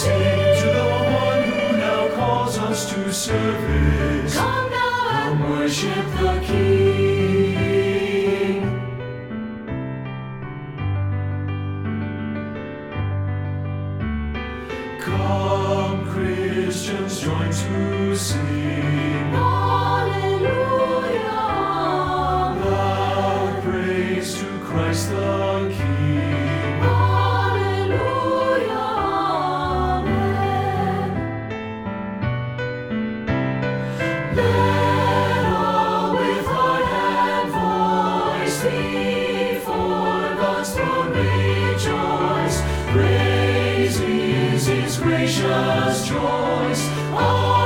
Sing to the one who now calls us to service. Come now Come worship the King. Come, Christians, join to sing. Hallelujah. Loud praise to Christ the King. Hallelujah. Amen. Let all with heart and voice before God's throne rejoice. Praise is His gracious choice.